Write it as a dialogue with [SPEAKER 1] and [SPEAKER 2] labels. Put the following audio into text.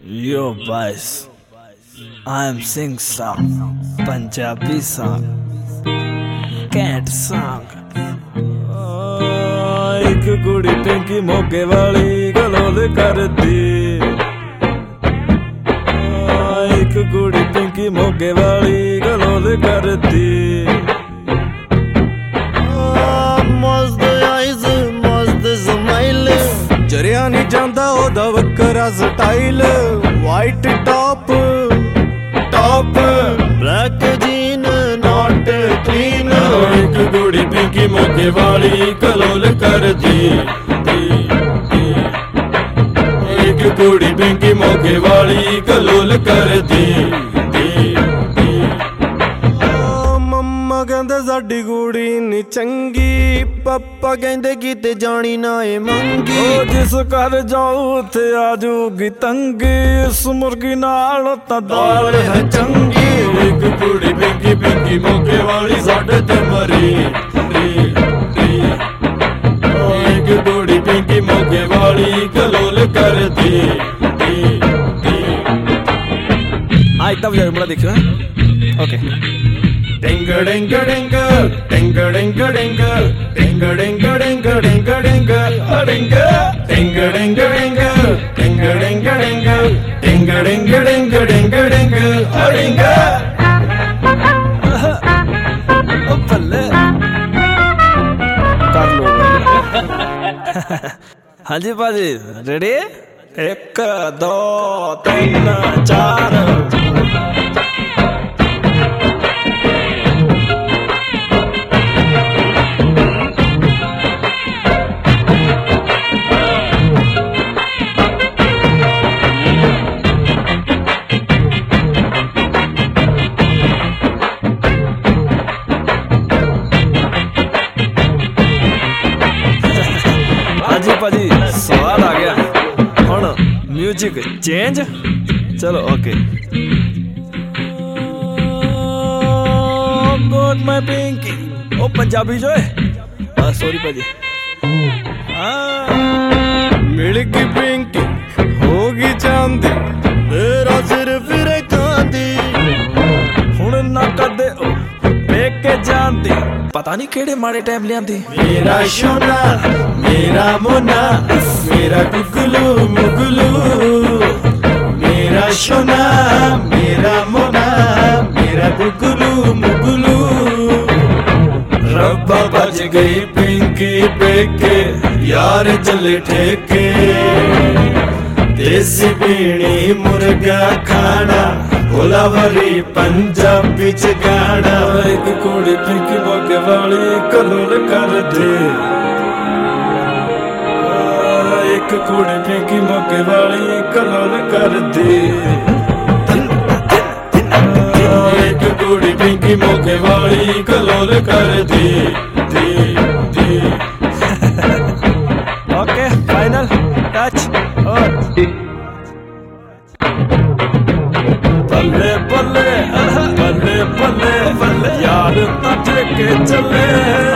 [SPEAKER 1] Yo boys, I am sing song, Punjabi song, cat song. एक कुड़ी पिंकी मोगे वाली गलोल कर दी, एक कुड़ी पिंकी मोगे वाली गलोल कर दी.
[SPEAKER 2] मस्त आइज मस्त स्माइल जरिया नहीं जांदा ओदा वक्करा style white top top black jean not clean
[SPEAKER 1] एक कुड़ी पिंकी मोगे वाली गलोल कर दी, एक कुड़ी पिंकी मोगे वाली गलोल कर दी.
[SPEAKER 2] मम्मा कहंदे साडी कुड़ी नी चंगी पापा कहंदे किते जानी ना ए मंगी
[SPEAKER 1] जिस घर जाऊ उथे आजूगी तंगी इस मुर्गी नाल तां दाल है चंगी. एक कुड़ी पिंकी पिंकी मोगे वाली साडे ते मरी, एक कुड़ी पिंकी मोगे वाली गलोल कर दी. आज तब यार बड़ा देखियो okay.
[SPEAKER 2] Ding ding ding ding ding ding ding ding ding ding ding ding ding ding ding ding ding ding ding ding
[SPEAKER 1] बल्ले कर लो. हाँ जी भाजी रेडी, 1 2 3 4. भाजी सवाल आ गया हुण म्यूजिक चेंज. चलो ओके. गॉड माय पिंकी ओ पंजाबी जो है सॉरी भाजी.
[SPEAKER 2] मिलगी पिंकी होगी चांदी मेरा सिर फिर कांदी
[SPEAKER 1] हुण ना कदे पेके जांदी पता नहीं केड़े माड़े टाइम लियांदी.
[SPEAKER 2] मेरा सोना मेरा मोना मेरा गुगलू मुगलू मेरा सोना मेरा मोना मेरा गुगलू मुगलू.
[SPEAKER 1] रब्बा बज गई पिंकी पेके यार चले ठेके, देसी पीनी मुर्गा खाना भोलावरी पंजाबी च गाना. एक कुड़ी पिंकी मोगे वाली गलोल कर दे, एक कुड़ी पिंकी मोगे वाली गलोल कर दे, एक कुड़ी पिंकी मोगे वाली गलोल कर दे. Okay final touch. बल्ले बल्ले बल्ले बल्ले यार तट के चले.